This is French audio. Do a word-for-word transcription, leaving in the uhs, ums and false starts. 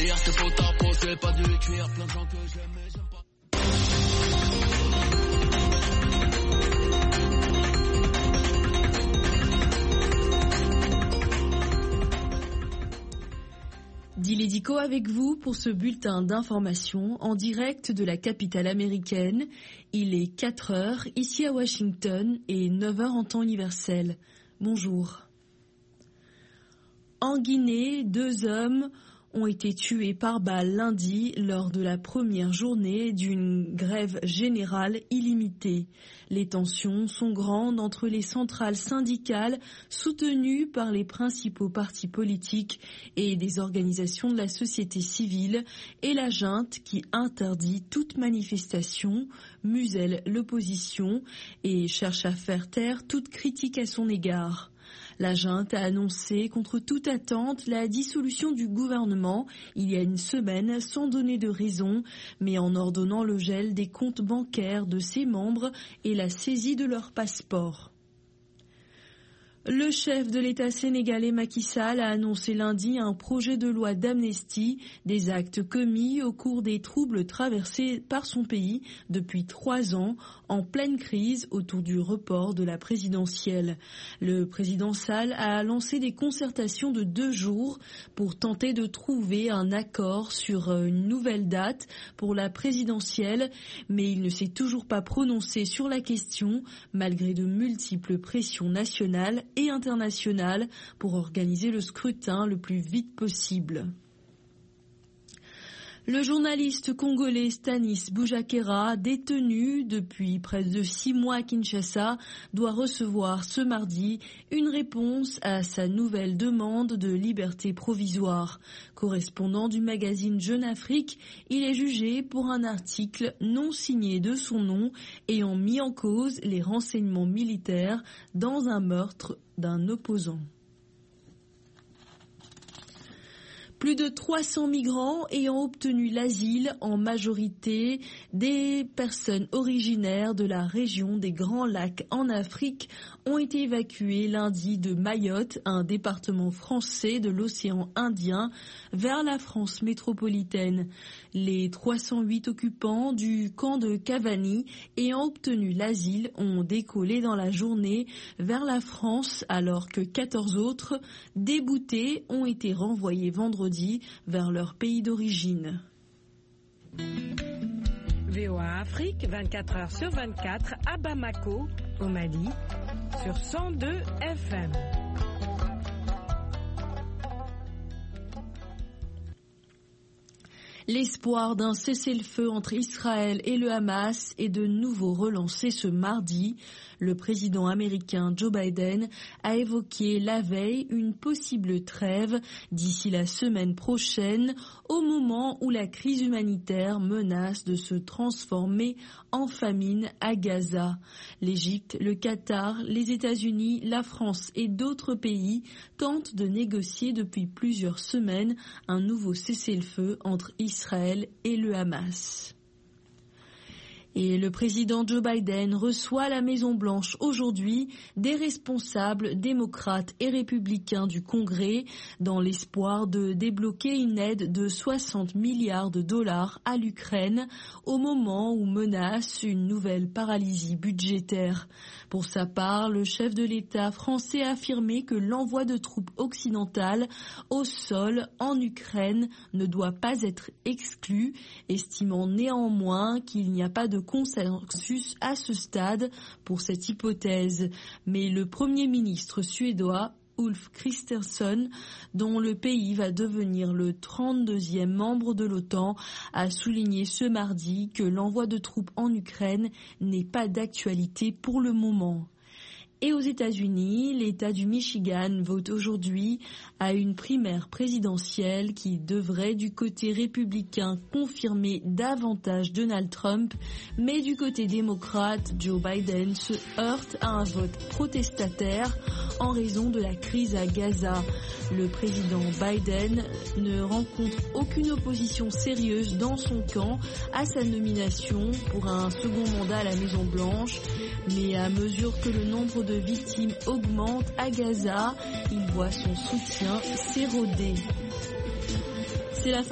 Hier c'était pour ta peau, c'est pas du cuir. Plein de gens que j'aime mais j'aime pas. Dilédico avec vous pour ce bulletin d'information en direct de la capitale américaine. Il est quatre heures ici à Washington et neuf heures en temps universel. Bonjour. En Guinée, deux hommes ont été tués par balle lundi lors de la première journée d'une grève générale illimitée. Les tensions sont grandes entre les centrales syndicales soutenues par les principaux partis politiques et des organisations de la société civile et la junte qui interdit toute manifestation, muselle l'opposition et cherche à faire taire toute critique à son égard. La junte a annoncé contre toute attente la dissolution du gouvernement il y a une semaine sans donner de raison, mais en ordonnant le gel des comptes bancaires de ses membres et la saisie de leurs passeports. Le chef de l'État sénégalais Macky Sall a annoncé lundi un projet de loi d'amnistie des actes commis au cours des troubles traversés par son pays depuis trois ans en pleine crise autour du report de la présidentielle. Le président Sall a lancé des concertations de deux jours pour tenter de trouver un accord sur une nouvelle date pour la présidentielle, mais il ne s'est toujours pas prononcé sur la question malgré de multiples pressions nationales et internationale pour organiser le scrutin le plus vite possible. Le journaliste congolais Stanis Boujakera, détenu depuis près de six mois à Kinshasa, doit recevoir ce mardi une réponse à sa nouvelle demande de liberté provisoire. Correspondant du magazine Jeune Afrique, il est jugé pour un article non signé de son nom ayant mis en cause les renseignements militaires dans un meurtre d'un opposant. Plus de trois cents migrants ayant obtenu l'asile, en majorité des personnes originaires de la région des Grands Lacs en Afrique, ont été évacués lundi de Mayotte, un département français de l'océan Indien, vers la France métropolitaine. Les trois cent huit occupants du camp de Cavani ayant obtenu l'asile ont décollé dans la journée vers la France, alors que quatorze autres, déboutés, ont été renvoyés vendredi vers leur pays d'origine. V O A Afrique, vingt-quatre heures sur vingt-quatre, à Bamako, au Mali, sur cent deux F M. L'espoir d'un cessez-le-feu entre Israël et le Hamas est de nouveau relancé ce mardi. Le président américain Joe Biden a évoqué la veille une possible trêve d'ici la semaine prochaine, au moment où la crise humanitaire menace de se transformer en famine à Gaza. L'Égypte, le Qatar, les États-Unis, la France et d'autres pays tentent de négocier depuis plusieurs semaines un nouveau cessez-le-feu entre Israël et le Hamas. Et le président Joe Biden reçoit à la Maison-Blanche aujourd'hui des responsables démocrates et républicains du Congrès dans l'espoir de débloquer une aide de soixante milliards de dollars à l'Ukraine au moment où menace une nouvelle paralysie budgétaire. Pour sa part, le chef de l'État français a affirmé que l'envoi de troupes occidentales au sol en Ukraine ne doit pas être exclu, estimant néanmoins qu'il n'y a pas de consensus à ce stade pour cette hypothèse. Mais le Premier ministre suédois Ulf Kristersson, dont le pays va devenir le trente-deuxième membre de l'OTAN, a souligné ce mardi que l'envoi de troupes en Ukraine n'est pas d'actualité pour le moment. Et aux États-Unis, l'État du Michigan vote aujourd'hui à une primaire présidentielle qui devrait, du côté républicain, confirmer davantage Donald Trump, mais du côté démocrate, Joe Biden se heurte à un vote protestataire en raison de la crise à Gaza. Le président Biden ne rencontre aucune opposition sérieuse dans son camp à sa nomination pour un second mandat à la Maison-Blanche, mais à mesure que le nombre de victimes augmente à Gaza, il voit son soutien s'éroder. C'est la fin